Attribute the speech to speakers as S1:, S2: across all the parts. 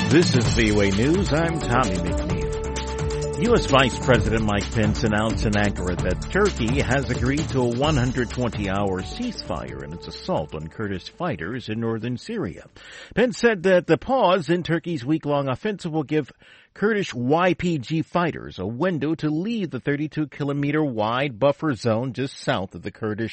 S1: This is VOA News. I'm Tommy McNeil. U.S. Vice President Mike Pence announced in Ankara that Turkey has agreed to a 120-hour ceasefire in its assault on Kurdish fighters in northern Syria. Pence said that the pause in Turkey's week-long offensive will give Kurdish YPG fighters a window to leave the 32-kilometer-wide buffer zone just south of the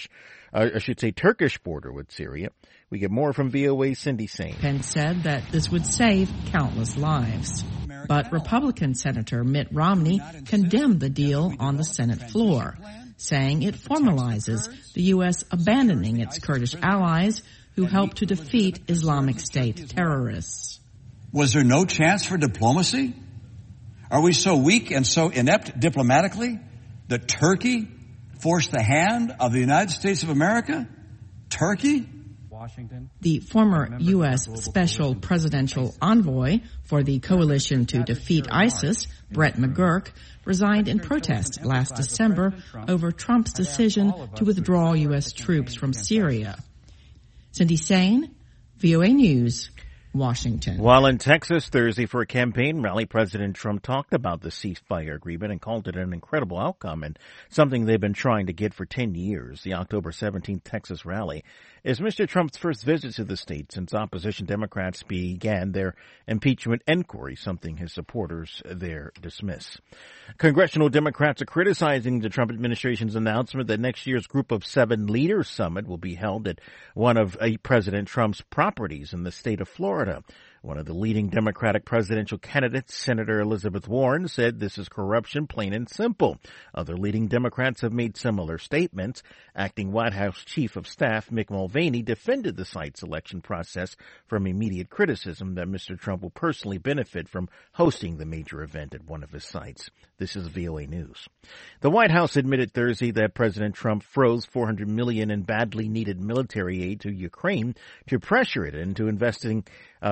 S1: Turkish border with Syria. We get more from VOA's Cindy Sain.
S2: Pence said that this would save countless lives. But Republican Senator Mitt Romney condemned the deal on the Senate floor, saying it formalizes the U.S. abandoning its Kurdish allies who helped to defeat Islamic State terrorists.
S3: Was there no chance for diplomacy? Are we so weak and so inept diplomatically that Turkey forced the hand of the United States of America? Turkey?
S4: Washington.
S2: The former U.S. Special Presidential Envoy for the Coalition to Defeat ISIS, Brett McGurk, resigned in protest last December over Trump's decision to withdraw U.S. troops from Syria. Cindy Sain, VOA News, Washington.
S1: While in Texas Thursday for a campaign rally, President Trump talked about the ceasefire agreement and called it an incredible outcome and something they've been trying to get for 10 years. The October 17th Texas rally is Mr. Trump's first visit to the state since opposition Democrats began their impeachment inquiry, something his supporters there dismiss. Congressional Democrats are criticizing the Trump administration's announcement that next year's Group of Seven Leaders Summit will be held at one of President Trump's properties in the state of Florida. One of the leading Democratic presidential candidates, Senator Elizabeth Warren, said this is corruption, plain and simple. Other leading Democrats have made similar statements. Acting White House Chief of Staff Mick Mulvaney defended the site selection process from immediate criticism that Mr. Trump will personally benefit from hosting the major event at one of his sites. This is VOA News. The White House admitted Thursday that President Trump froze $400 million in badly needed military aid to Ukraine to pressure it into investigating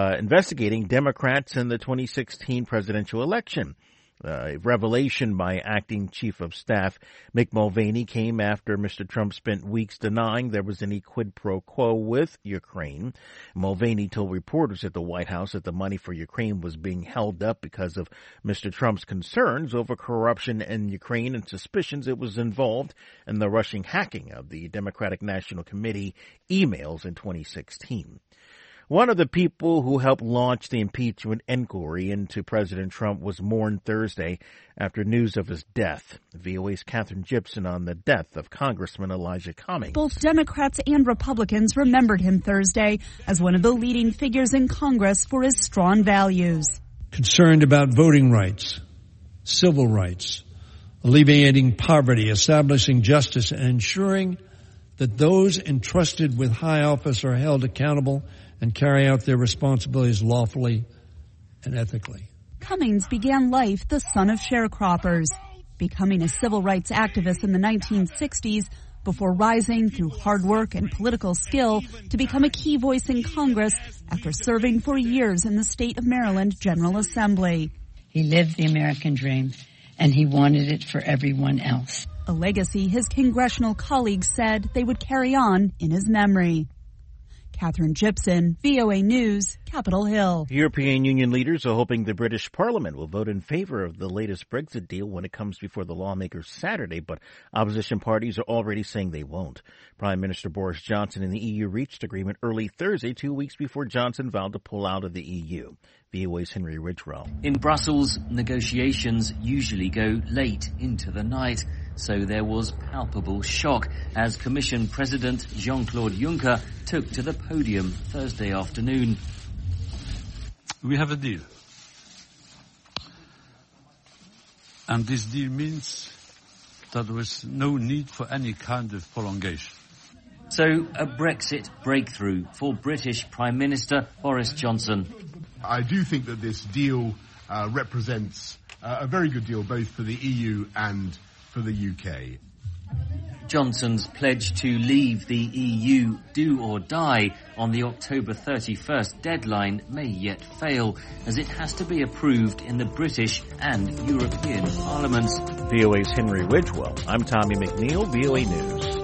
S1: Democrats in the 2016 presidential election. A revelation by Acting Chief of Staff Mick Mulvaney came after Mr. Trump spent weeks denying there was any quid pro quo with Ukraine. Mulvaney told reporters at the White House that the money for Ukraine was being held up because of Mr. Trump's concerns over corruption in Ukraine and suspicions it was involved in the Russian hacking of the Democratic National Committee emails in 2016. One of the people who helped launch the impeachment inquiry into President Trump was mourned Thursday after news of his death. VOA's Katherine Gibson on the death of Congressman Elijah Cummings.
S5: Both Democrats and Republicans remembered him Thursday as one of the leading figures in Congress for his strong values.
S6: Concerned about voting rights, civil rights, alleviating poverty, establishing justice, and ensuring that those entrusted with high office are held accountable and carry out their responsibilities lawfully and ethically.
S5: Cummings began life the son of sharecroppers, becoming a civil rights activist in the 1960s before rising through hard work and political skill to become a key voice in Congress after serving for years in the state of Maryland General Assembly.
S7: He lived the American dream, and he wanted it for everyone else.
S5: A legacy his congressional colleagues said they would carry on in his memory. Katherine Gibson, VOA News, Capitol Hill.
S1: European Union leaders are hoping the British Parliament will vote in favor of the latest Brexit deal when it comes before the lawmakers Saturday, but opposition parties are already saying they won't. Prime Minister Boris Johnson and the EU reached agreement early Thursday, 2 weeks before Johnson vowed to pull out of the EU. VOA's Henry Ridgewell.
S8: In Brussels, negotiations usually go late into the night, so there was palpable shock as Commission President Jean-Claude Juncker took to the podium Thursday afternoon.
S9: We have a deal. And this deal means that there is no need for any kind of prolongation.
S8: So, a Brexit breakthrough for British Prime Minister Boris Johnson.
S10: I do think that this deal represents a very good deal both for the EU and for the UK.
S8: Johnson's pledge to leave the EU, do or die, on the October 31st deadline may yet fail, as it has to be approved in the British and European parliaments.
S1: VOA's Henry Ridgewell. I'm Tommy McNeil, VOA News.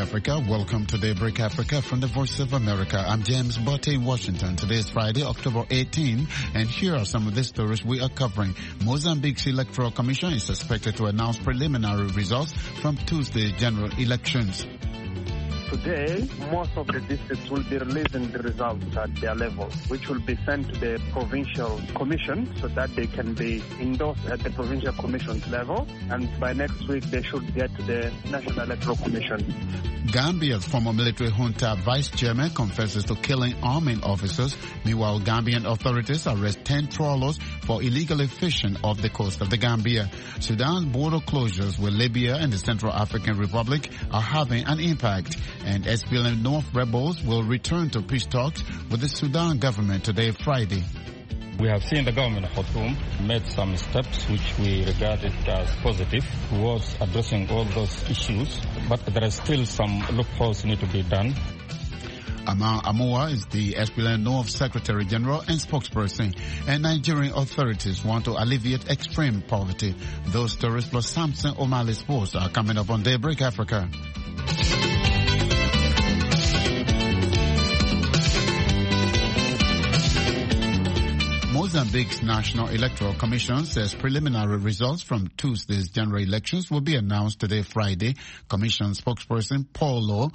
S4: Africa. Welcome to Daybreak Africa from the Voice of America. I'm James Botte in Washington. Today is Friday, October 18, and here are some of the stories we are covering. Mozambique's Electoral Commission is expected to announce preliminary results from Tuesday's general elections.
S11: Today, most of the districts will be releasing the results at their level, which will be sent to the provincial commission so that they can be endorsed at the provincial commission's level. And by next week, they should get to the National Electoral Commission.
S4: Gambia's former military junta vice chairman confesses to killing army officers. Meanwhile, Gambian authorities arrest 10 trawlers for illegally fishing off the coast of the Gambia. Sudan's border closures with Libya and the Central African Republic are having an impact. And SPLM-North rebels will return to peace talks with the Sudan government today, Friday.
S12: We have seen the government of Khartoum made some steps which we regarded as positive towards addressing all those issues, but there are still some loopholes need to be done.
S4: Amar Amua is the SPLM-North Secretary General and spokesperson, and Nigerian authorities want to alleviate extreme poverty. Those stories plus Samson O'Malley Sports are coming up on Daybreak Africa. Mozambique's National Electoral Commission says preliminary results from Tuesday's general elections will be announced today, Friday. Commission spokesperson Paulo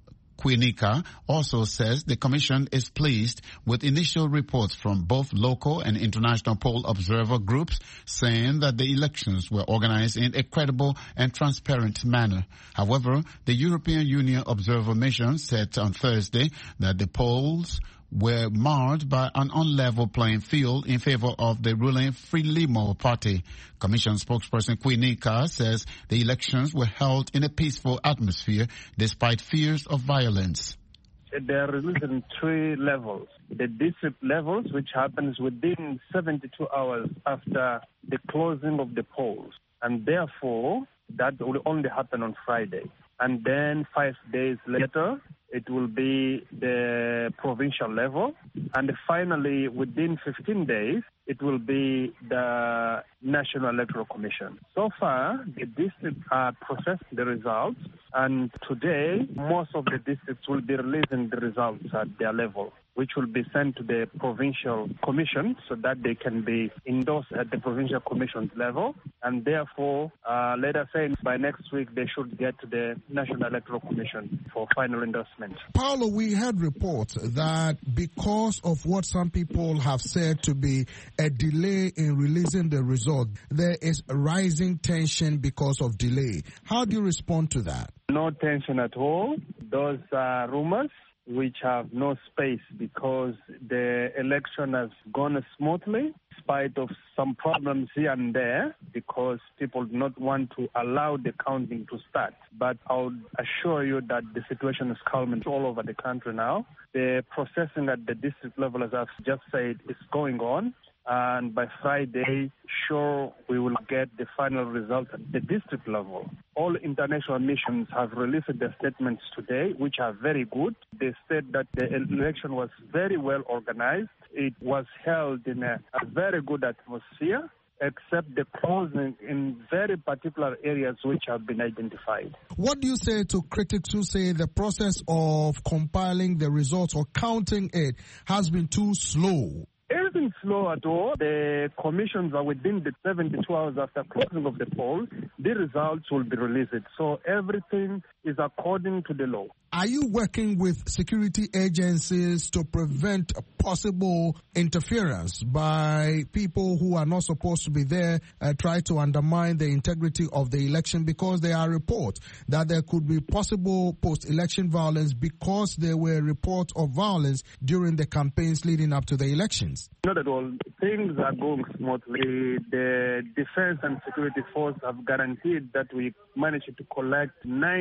S4: Quinica also says the commission is pleased with initial reports from both local and international poll observer groups saying that the elections were organized in a credible and transparent manner. However, the European Union Observer Mission said on Thursday that the polls were marred by an unlevel playing field in favor of the ruling Frelimo party. Commission spokesperson Quinica says the elections were held in a peaceful atmosphere despite fears of violence.
S11: They are released in 3 levels. The district levels, which happens within 72 hours after the closing of the polls. And therefore, that will only happen on Friday. And then 5 days later, it will be the provincial level. And finally, within 15 days, it will be the National Electoral Commission. So far, the districts are processing the results. And today, most of the districts will be releasing the results at their level, which will be sent to the provincial commission so that they can be endorsed at the provincial commission's level. And therefore, let us say by next week, they should get to the National Electoral Commission for final endorsement.
S13: Paulo, we had reports that because of what some people have said to be a delay in releasing the result, there is rising tension because of delay. How do you respond to that?
S11: No tension at all. Those are rumors which have no space because the election has gone smoothly in spite of some problems here and there because people do not want to allow the counting to start. But I would assure you that the situation is calming all over the country now. The processing at the district level, as I've just said, is going on. And by Friday, sure, we will get the final result at the district level. All international missions have released their statements today, which are very good. They said that the election was very well organized. It was held in a very good atmosphere, except the closing in very particular areas which have been identified.
S13: What do you say to critics who say the process of compiling the results or counting it has been too slow?
S11: It isn't slow at all. The commissions are within the 72 hours after closing of the poll. The results will be released. So everything is according to the law.
S13: Are you working with security agencies to prevent possible interference by people who are not supposed to be there, try to undermine the integrity of the election? Because there are reports that there could be possible post-election violence because there were reports of violence during the campaigns leading up to the elections.
S11: Not at all. Things are going smoothly. The defense and security force have guaranteed that we managed to collect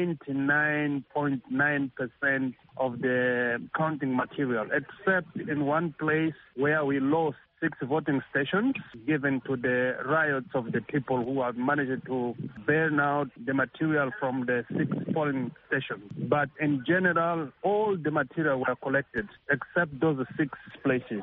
S11: 99.9% of the counting material, except in one place where we lost 6 voting stations given to the riots of the people who have managed to burn out the material from the 6 polling stations. But in general, all the material were collected except those 6 places.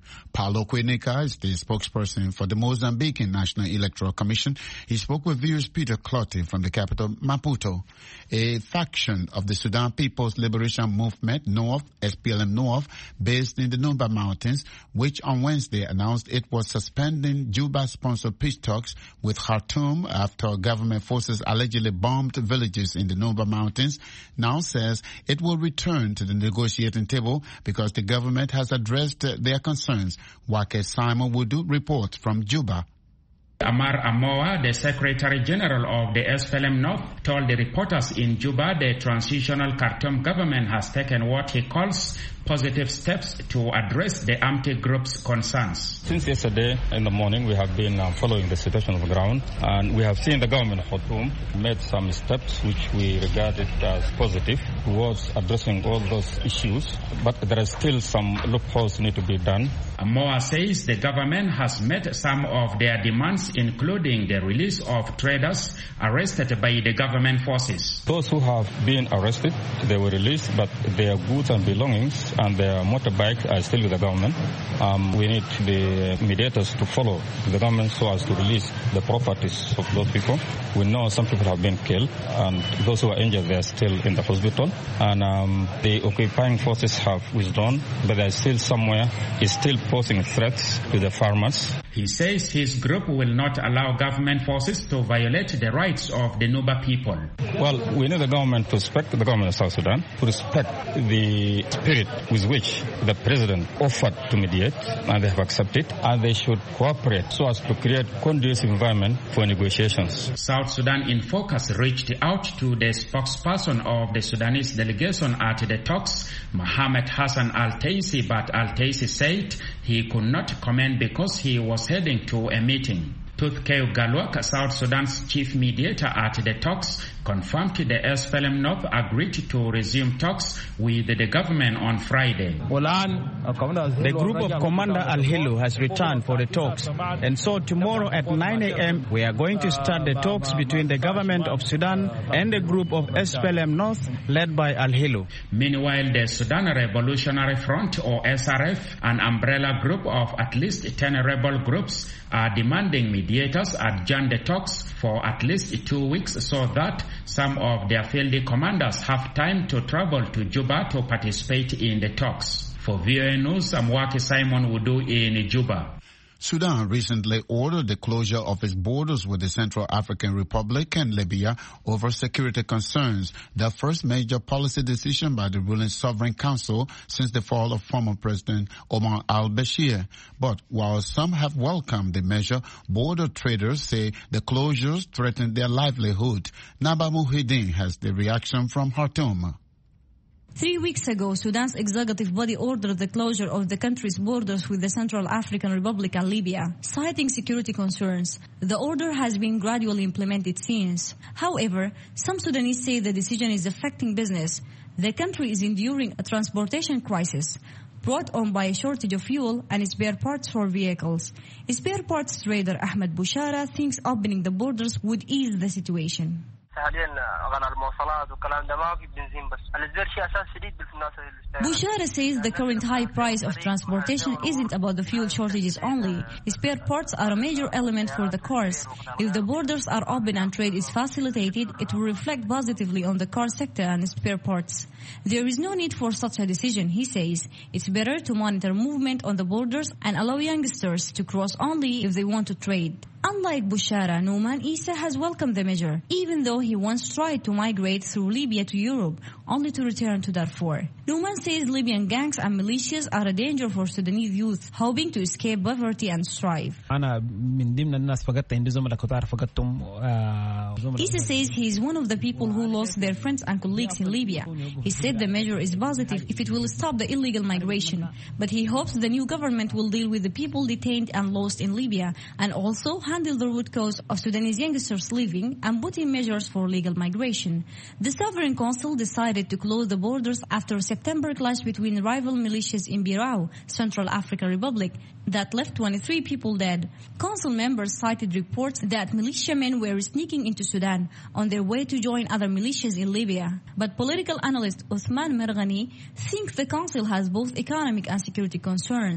S4: Paulo Quinica is the spokesperson for the Mozambican National Electoral Commission. He spoke with viewers Peter Clottey from the capital, Maputo. A faction of the Sudan People's Liberation Movement, North, SPLM North, based in the Nuba Mountains, which on Wednesday announced it was suspending Juba-sponsored peace talks with Khartoum after government forces allegedly bombed villages in the Nuba Mountains, now says it will return to the negotiating table because the government has addressed their concerns. Wake Simon Wudu reports from Juba.
S14: Amar Amoa, the Secretary General of the SPLM North, told the reporters in Juba the transitional Khartoum government has taken what he calls positive steps to address the anti group's concerns.
S12: Since yesterday in the morning, we have been following the situation on the ground, and we have seen the government of Khartoum made some steps which we regarded as positive towards addressing all those issues, but there are still some loopholes need to be done.
S14: Amoa says the government has met some of their demands, including the release of traders arrested by the government forces.
S12: Those who have been arrested, they were released, but their goods and belongings and their motorbikes are still with the government. We need the mediators to follow the government so as to release the properties of those people. We know some people have been killed, and those who are injured, they are still in the hospital. And the occupying forces have withdrawn, but there is still somewhere is still posing threats to the farmers.
S14: He says his group will not allow government forces to violate the rights of the Nuba people.
S12: Well, we need the government to respect the government of South Sudan, to respect the spirit with which the president offered to mediate, and they have accepted, and they should cooperate so as to create conducive environment for negotiations.
S14: South Sudan in Focus reached out to the spokesperson of the Sudanese delegation at the talks, Mohamed Hassan Al-Taisi, but Al-Taisi said he could not comment because he was heading to a meeting. Tutkeo Galwak, South Sudan's chief mediator at the talks, confirmed the SPLM North agreed to resume talks with the government on Friday.
S15: The group of Commander Al-Hilu has returned for the talks, and so tomorrow at 9 a.m. we are going to start the talks between the government of Sudan and the group of SPLM North led by Al-Hilu.
S14: Meanwhile, the Sudan Revolutionary Front, or SRF, an umbrella group of at least 10 rebel groups, are demanding mediators adjourn the talks for at least 2 weeks so that some of their field commanders have time to travel to Juba to participate in the talks. For VOA News, I'm Wake Simon Wudu in Juba.
S4: Sudan recently ordered the closure of its borders with the Central African Republic and Libya over security concerns, the first major policy decision by the ruling Sovereign Council since the fall of former President Omar al-Bashir. But while some have welcomed the measure, border traders say the closures threaten their livelihood. Naba Muhyiddin has the reaction from Khartoum.
S16: 3 weeks ago, Sudan's executive body ordered the closure of the country's borders with the Central African Republic and Libya, citing security concerns. The order has been gradually implemented since. However, some Sudanese say the decision is affecting business. The country is enduring a transportation crisis brought on by a shortage of fuel and spare parts for vehicles. Spare parts trader Ahmed Bushara thinks opening the borders would ease the situation. Bushara says the current high price of transportation isn't about the fuel shortages only. Spare parts are a major element for the cars. If the borders are open and trade is facilitated, it will reflect positively on the car sector and spare parts. There is no need for such a decision, he says. It's better to monitor movement on the borders and allow youngsters to cross only if they want to trade. Unlike Bushara, Nouman Issa has welcomed the measure, even though he once tried to migrate through Libya to Europe, only to return to Darfur. Nouman says Libyan gangs and militias are a danger for Sudanese youth, hoping to escape poverty and strive. Issa says he is one of the people who lost their friends and colleagues in Libya. He said the measure is positive if it will stop the illegal migration, but he hopes the new government will deal with the people detained and lost in Libya, and also handle the root cause of Sudanese youngsters leaving and put in measures for legal migration. The Sovereign Council decided to close the borders after a September clash between rival militias in Birao, Central African Republic, that left 23 people dead. Council members cited reports that militiamen were sneaking into Sudan on their way to join other militias in Libya. But political analyst Uthman Merghani thinks the council has both economic and security concerns.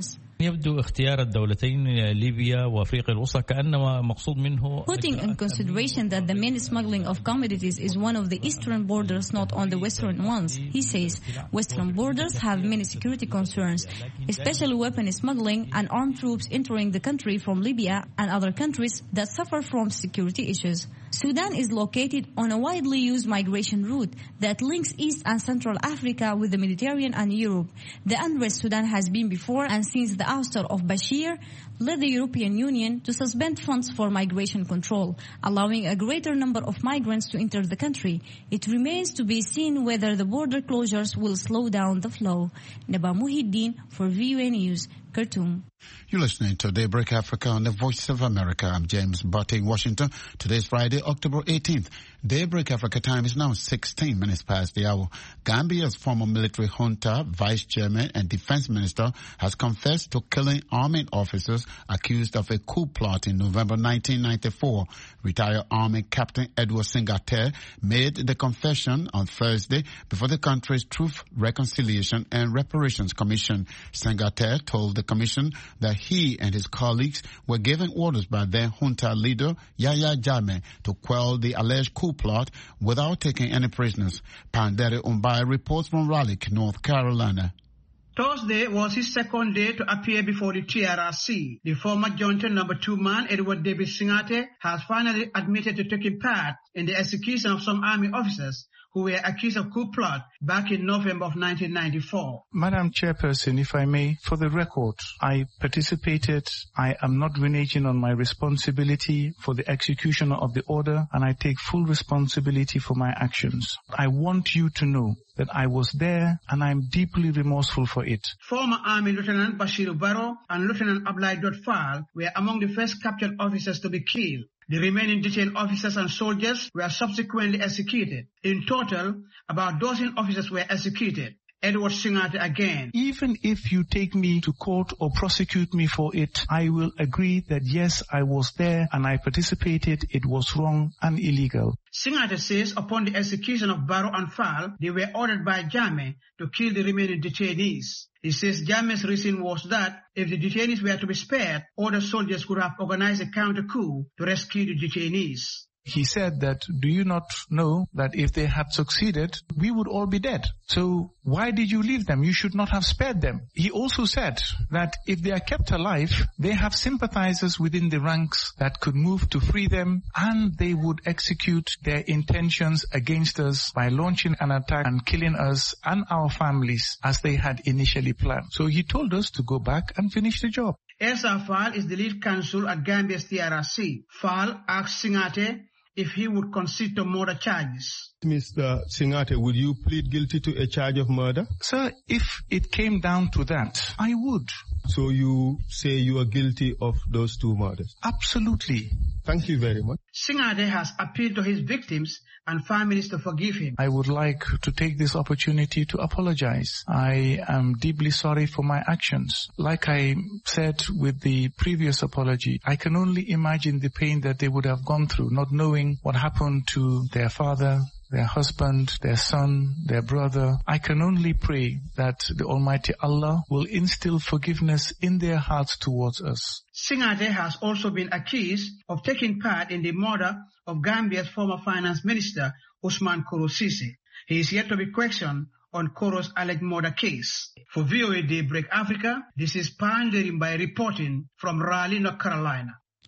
S17: يبدو اختيار الدولتين ليبيا وأفريقيا الوسطى كأنما مقصود منه
S16: putting in consideration that the main smuggling of commodities is one of the eastern borders, not on the western ones. He says western borders have many security concerns, especially weapon smuggling and armed troops entering the country from Libya and other countries that suffer from security issues. Sudan is located on a widely used migration route that links East and Central Africa with the Mediterranean and Europe. The unrest Sudan has been before and since the ouster of Bashir led the European Union to suspend funds for migration control, allowing a greater number of migrants to enter the country. It remains to be seen whether the border closures will slow down the flow. Naba Muhiddin for VOA News, Khartoum.
S4: You're listening to Daybreak Africa on the Voice of America. I'm James Butte in Washington. Today's Friday, October 18th. Daybreak Africa time is now 16 minutes past the hour. Gambia's former military junta, vice chairman and defense minister has confessed to killing army officers accused of a coup plot in November 1994. Retired Army Captain Edward Singate made the confession on Thursday before the country's Truth, Reconciliation and Reparations Commission. Singate told the commission that he and his colleagues were given orders by their junta leader, Yahya Jammeh, to quell the alleged coup plot without taking any prisoners. Pandere Umbai reports from Raleigh, North Carolina.
S18: Thursday was his second day to appear before the TRRC. The former Junta No. 2 man, Edward David Singate, has finally admitted to taking part in the execution of some army officers who were accused of coup plot back in November of 1994.
S19: Madam Chairperson, if I may, for the record, I participated. I am not reneging on my responsibility for the execution of the order, and I take full responsibility for my actions. I want you to know that I was there and I'm deeply remorseful for it.
S18: Former Army Lieutenant Bashir Barrow and Lieutenant Ablai Dotfal were among the first captured officers to be killed. The remaining detained officers and soldiers were subsequently executed. In total, about a dozen officers were executed. Edward Singate again.
S19: Even if you take me to court or prosecute me for it, I will agree that yes, I was there and I participated. It was wrong and illegal.
S18: Singate says upon the execution of Barrow and Fall, they were ordered by Jammeh to kill the remaining detainees. He says Jammeh's reason was that if the detainees were to be spared, other soldiers could have organized a counter-coup to rescue the detainees.
S19: He said that, do you not know that if they had succeeded, we would all be dead? So why did you leave them? You should not have spared them. He also said that if they are kept alive, they have sympathizers within the ranks that could move to free them, and they would execute their intentions against us by launching an attack and killing us and our families as they had initially planned. So he told us to go back and finish the job.
S18: Esa Fall is the lead counsel at Gambia's TRRC. Fall asked Singate if he would concede to murder charges.
S20: Mr. Singate, would you plead guilty to a charge of murder?
S19: Sir, if it came down to that, I would.
S20: So you say you are guilty of those two murders?
S19: Absolutely.
S20: Thank you very much.
S18: Singate has appealed to his victims and families to forgive him.
S19: I would like to take this opportunity to apologize. I am deeply sorry for my actions. Like I said with the previous apology, I can only imagine the pain that they would have gone through, not knowing what happened to their father, their husband, their son, their brother. I can only pray that the Almighty Allah will instill forgiveness in their hearts towards us.
S18: Singate has also been accused of taking part in the murder of Gambia's former finance minister, Usman Koro Sise. He is yet to be questioned on Koro's alleged murder case. For VOA Daybreak Africa, this is Pandering by reporting from Raleigh, North Carolina.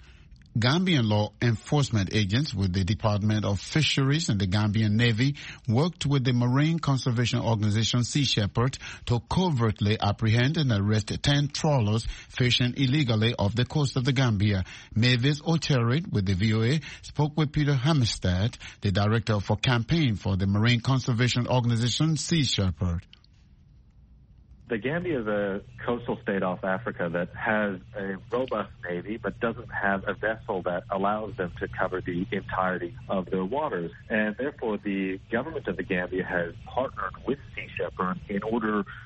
S4: Gambian law enforcement agents with the Department of Fisheries and the Gambian Navy worked with the Marine Conservation Organization Sea Shepherd to covertly apprehend and arrest 10 trawlers fishing illegally off the coast of the Gambia. Mavis Oterid with the VOA spoke with Peter Hammerstedt, the director for campaign for the Marine Conservation Organization Sea Shepherd.
S21: The Gambia is a coastal state off Africa that has a robust navy but doesn't have a vessel that allows them to cover the entirety of their waters. And therefore, the government of the Gambia has partnered with Sea Shepherd in order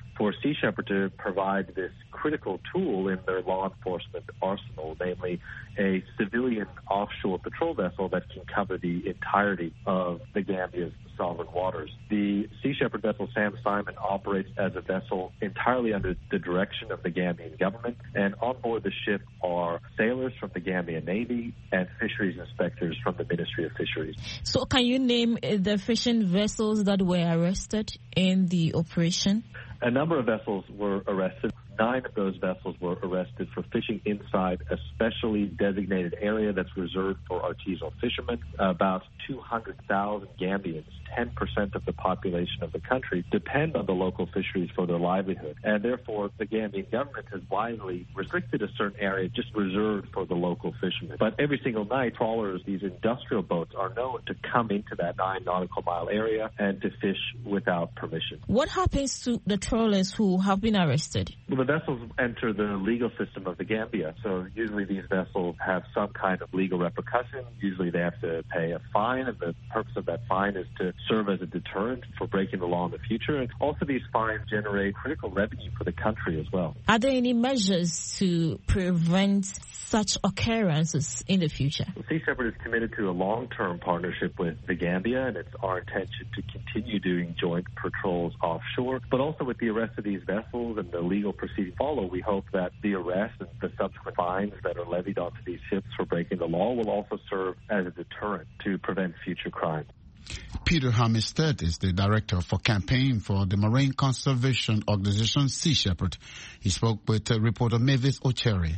S21: for Sea Shepherd to provide this critical tool in their law enforcement arsenal, namely a civilian offshore patrol vessel that can cover the entirety of the Gambia's sovereign waters. The Sea Shepherd vessel Sam Simon operates as a vessel entirely under the direction of the Gambian government, and on board the ship are sailors from the Gambian Navy and fisheries inspectors from the Ministry of Fisheries.
S3: So can you name the fishing vessels that were arrested in the operation?
S21: A number of vessels were arrested. 9 of those vessels were arrested for fishing inside a specially designated area that's reserved for artisanal fishermen. About 200,000 Gambians, 10% of the population of the country, depend on the local fisheries for their livelihood. And therefore, the Gambian government has wisely restricted a certain area just reserved for the local fishermen. But every single night, trawlers, these industrial boats, are known to come into that 9 nautical mile area and to fish without permission.
S3: What happens to the trawlers who have been arrested?
S21: Well, the vessels enter the legal system of the Gambia. So usually these vessels have some kind of legal repercussion. Usually they have to pay a fine, and the purpose of that fine is to serve as a deterrent for breaking the law in the future. And also these fines generate critical revenue for the country as well.
S3: Are there any measures to prevent such occurrences in the future?
S21: Sea Shepherd is committed to a long-term partnership with the Gambia, and it's our intention to continue doing joint patrols offshore. But also with the arrest of these vessels and the legal proceedings follow, we hope that the arrest and the subsequent fines that are levied onto these ships for breaking the law will also serve as a deterrent to prevent future crime.
S4: Peter Hammerstedt is the director for campaign for the marine conservation organization Sea Shepherd. He spoke with reporter Mavis Ochere.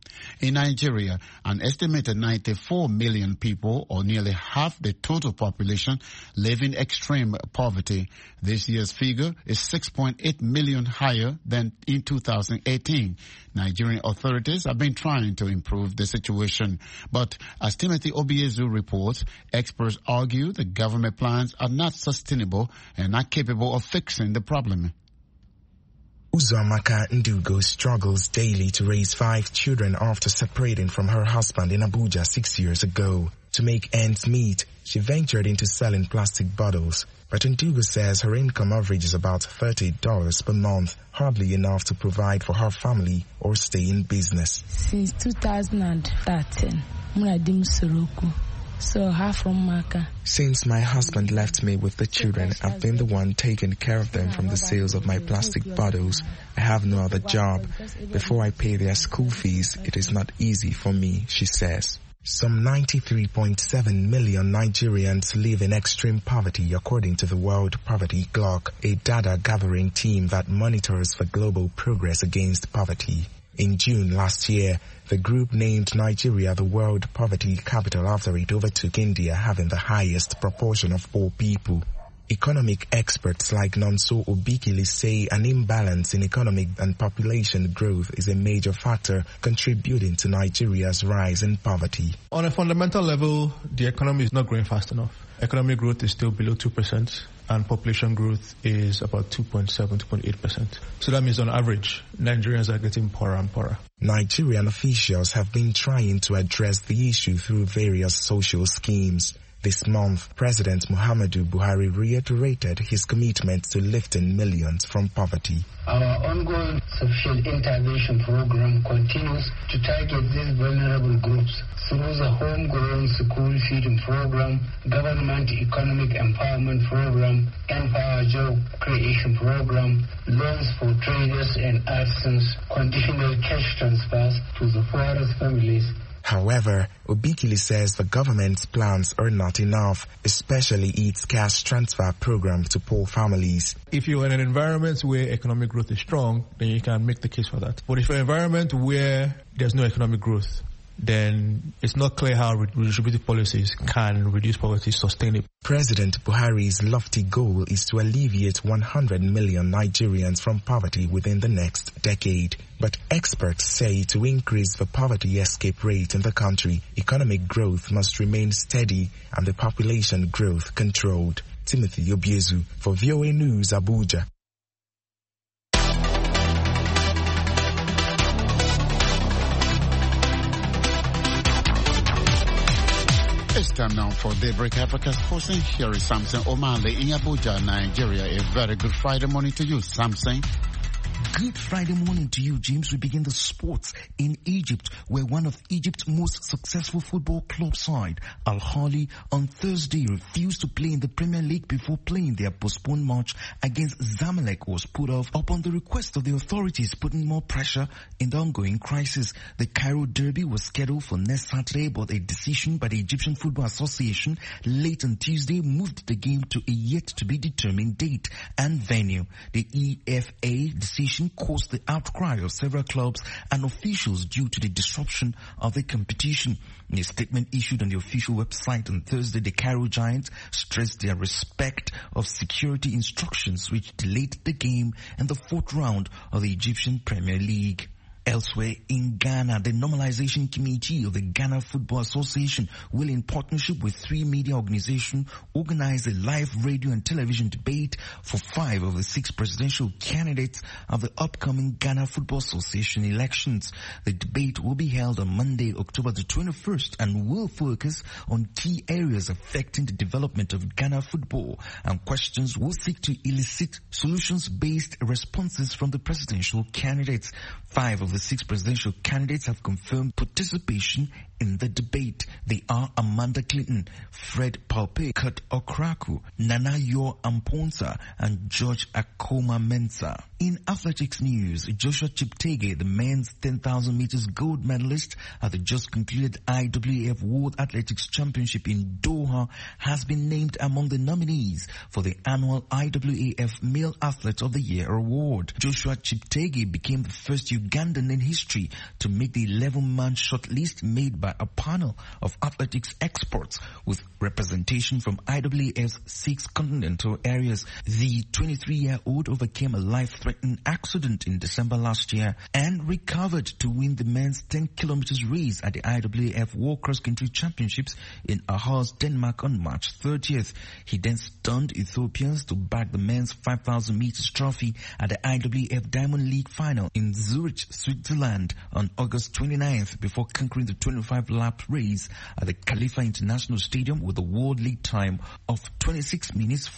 S4: In Nigeria, an estimated 94 million people, or nearly half the total population, live in extreme poverty. This year's figure is 6.8 million higher than in 2018. Nigerian authorities have been trying to improve the situation. But as Timothy Obiezu reports, experts argue the government plans are not sustainable and not capable of fixing the problem.
S22: Uzomaka Ndugo struggles daily to raise 5 children after separating from her husband in Abuja 6 years ago. To make ends meet, she ventured into selling plastic bottles. But Ndugo says her income averages about $30 per month, hardly enough to provide for her family or stay in business.
S23: Since 2013, so half from Maka.
S22: Since my husband left me with the children, I've been the one taking care of them from the sales of my plastic bottles. I have no other job. Before I pay their school fees, it is not easy for me, she says. Some 93.7 million Nigerians live in extreme poverty according to the World Poverty Clock, a data gathering team that monitors for global progress against poverty. In June last year, the group named Nigeria the world poverty capital after it overtook India, having the highest proportion of poor people. Economic experts like Nonso Obikili say an imbalance in economic and population growth is a major factor contributing to Nigeria's rise in poverty.
S24: On a fundamental level, the economy is not growing fast enough. Economic growth is still below 2%, and population growth is about 2.7, 2.8%. So that means on average, Nigerians are getting poorer and poorer.
S22: Nigerian officials have been trying to address the issue through various social schemes. This month, President Muhammadu Buhari reiterated his commitment to lifting millions from poverty.
S25: Our ongoing sufficient intervention program continues to target these vulnerable groups through the homegrown school feeding program, government economic empowerment program, Empower Job Creation program, loans for traders and artisans, conditional cash transfers to the poorest families.
S22: However, Obikili says the government's plans are not enough, especially its cash transfer program to poor families.
S24: If you're in an environment where economic growth is strong, then you can make the case for that. But if you're in an environment where there's no economic growth, then it's not clear how redistributive policies can reduce poverty sustainably.
S22: President Buhari's lofty goal is to alleviate 100 million Nigerians from poverty within the next decade. But experts say to increase the poverty escape rate in the country, economic growth must remain steady and the population growth controlled. Timothy Obiezu for VOA News, Abuja.
S4: It's time now for Daybreak Africa Sports. Here is Samson O'Malley in Abuja, Nigeria. A very good Friday morning to you, Samson.
S2: Good Friday morning to you, James. We begin the sports in Egypt, where one of Egypt's most successful football club side, Al Ahly, on Thursday refused to play in the Premier League before playing their postponed match against Zamalek was put off upon the request of the authorities, putting more pressure in the ongoing crisis. The Cairo Derby was scheduled for next Saturday, but a decision by the Egyptian Football Association late on Tuesday moved the game to a yet-to-be-determined date and venue. The EFA decision caused the outcry of several clubs and officials due to the disruption of the competition. In a statement issued on the official website on Thursday, the Cairo Giants stressed their respect of security instructions which delayed the game in the fourth round of the Egyptian Premier League. Elsewhere in Ghana, the Normalization Committee of the Ghana Football Association will, in partnership with 3 media organizations, organize a live radio and television debate for 5 of the 6 presidential candidates of the upcoming Ghana Football Association elections. The debate will be held on Monday, October the 21st, and will focus on key areas affecting the development of Ghana football, and questions will seek to elicit solutions-based responses from the presidential candidates. 5 of the 6 presidential candidates have confirmed participation in the debate. They are Amanda Clinton, Fred Palpe, Kurt Okraku, Nana Yor Amponsa, and George Akoma Mensah. In athletics news, Joshua Cheptegei, the men's 10,000 meters gold medalist at the just concluded IAAF World Athletics Championship in Doha, has been named among the nominees for the annual IAAF Male Athlete of the Year award. Joshua Cheptegei became the first Ugandan in history to make the 11-man shortlist made by a panel of athletics experts with representation from IAAF's 6 continental areas. The 23-year-old overcame a life-threatening accident in December last year and recovered to win the men's 10 kilometers race at the IAAF World Cross Country Championships in Aarhus, Denmark on March 30th. He then stunned Ethiopians to bag the men's 5,000 meters trophy at the IAAF Diamond League final in Zurich, Switzerland on August 29th before conquering the 25-lap race at the Khalifa International Stadium with a world league time of 26 minutes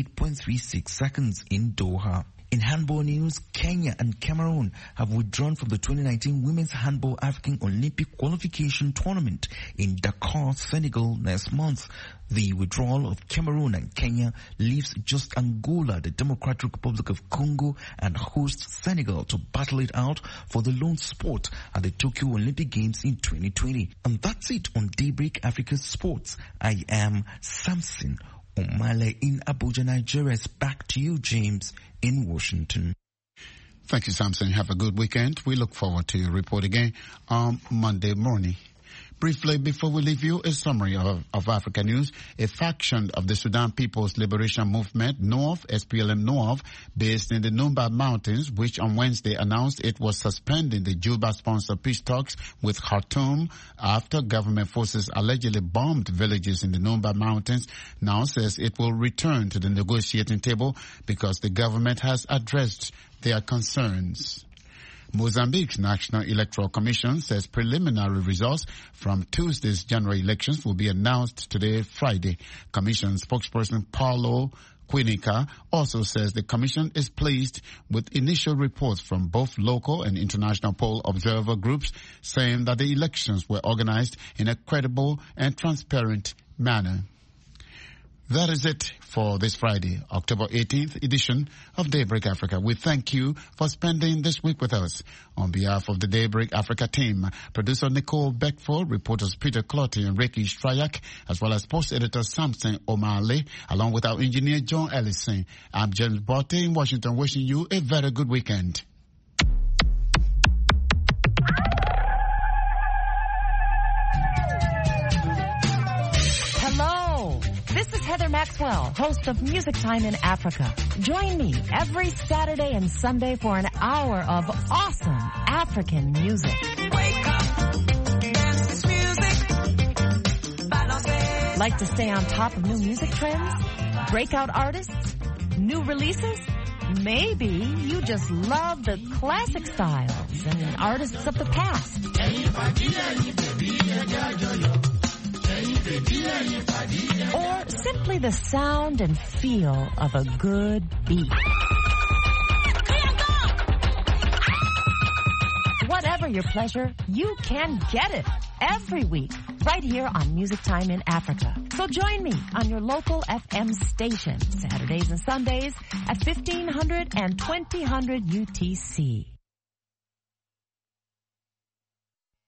S2: 48.36 seconds in Doha. In handball news, Kenya and Cameroon have withdrawn from the 2019 Women's Handball African Olympic Qualification Tournament in Dakar, Senegal next month. The withdrawal of Cameroon and Kenya leaves just Angola, the Democratic Republic of Congo, and host Senegal to battle it out for the lone spot at the Tokyo Olympic Games in 2020. And that's it on Daybreak Africa Sports. I am Samson Omale in Abuja, Nigeria. It's back to you, James, in Washington.
S4: Thank you, Samson. Have a good weekend. We look forward to your report again on Monday morning. Briefly, before we leave you, a summary of Africa news. A faction of the Sudan People's Liberation Movement, NORF, SPLM-NORF, based in the Numba Mountains, which on Wednesday announced it was suspending the Juba-sponsored peace talks with Khartoum after government forces allegedly bombed villages in the Numba Mountains, now says it will return to the negotiating table because the government has addressed their concerns. Mozambique's National Electoral Commission says preliminary results from Tuesday's general elections will be announced today, Friday. Commission spokesperson Paulo Quinica also says the commission is pleased with initial reports from both local and international poll observer groups saying that the elections were organized in a credible and transparent manner. That is it for this Friday, October 18th edition of Daybreak Africa. We thank you for spending this week with us. On behalf of the Daybreak Africa team, producer Nicole Beckford, reporters Peter Clotty and Ricky Strayak, as well as post-editor Samson Omale, along with our engineer John Ellison, I'm James Botte in Washington, wishing you a very good weekend.
S5: This is Heather Maxwell, host of Music Time in Africa. Join me every Saturday and Sunday for an hour of awesome African music. Wake up, dance this music. Like to stay on top of new music trends? Breakout artists? New releases? Maybe you just love the classic styles and artists of the past. Or simply the sound and feel of a good beat. your pleasure, you can get it every week right here on Music Time in Africa. So join me on your local FM station Saturdays and Sundays at 1500 and 2000 UTC.